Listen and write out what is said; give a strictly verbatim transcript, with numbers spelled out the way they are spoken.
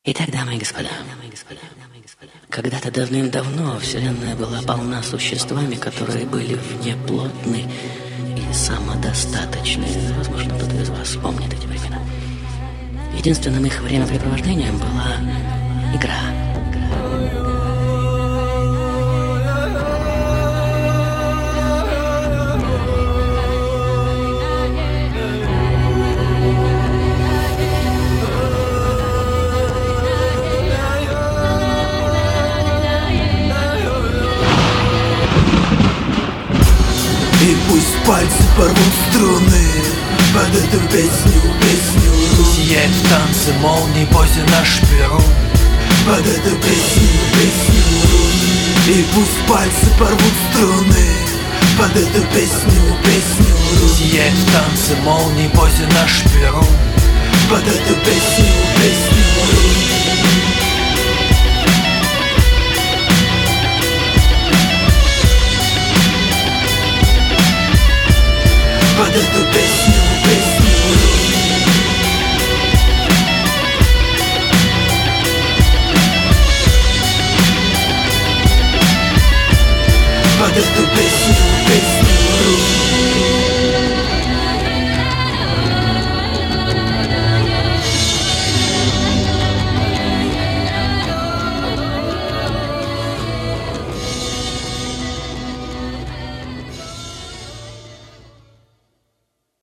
Итак, дамы и господа, когда-то давным-давно Вселенная была полна существами, которые были внеплотны и самодостаточны. Возможно, кто-то из вас помнит эти времена. Единственным их времяпрепровождением была игра. И пусть пальцы порвут струны под эту песню, песню рун. Сияет в танце молнии позе наш перу под эту песню, песню рун. И пусть пальцы порвут струны под эту песню, песню рун. Сияет в танце молнии позе наш перу под эту песню, песню рун. Под эту песню, песню под эту песню, песню